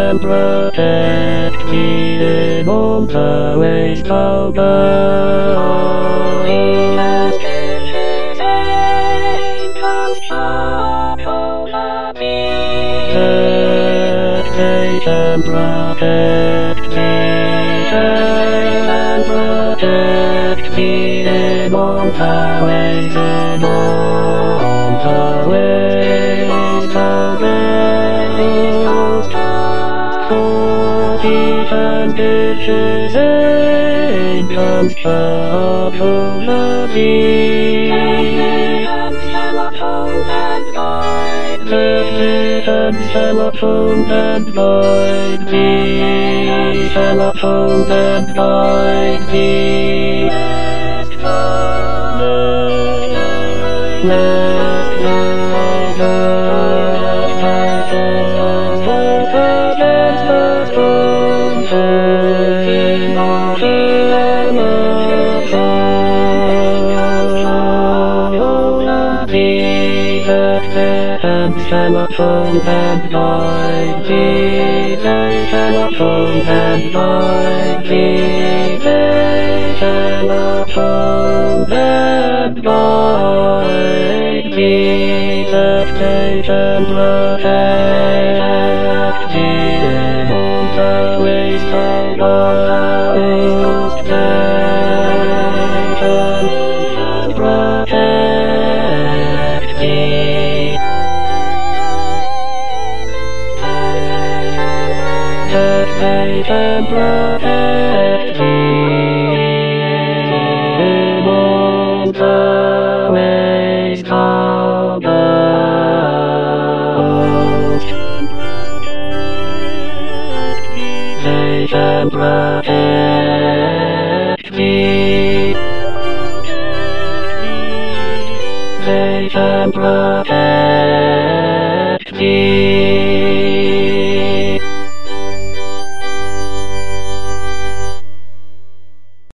and protect me in all the ways thou dost. Jesus gives angels charge over me, that they can protect me, and protect me in all the ways, in all the ways thou dost. For he can give his angels charge over me, let them telephone and guide me, telephone and guide me. Let my thoughts work against the strong telephone and guide me, telephone and guide me, telephone and guide me, that they can protect me in all the ways thou dost. They can protect me. They can protect me in all the ways thou dost. They can protect me. They can protect me.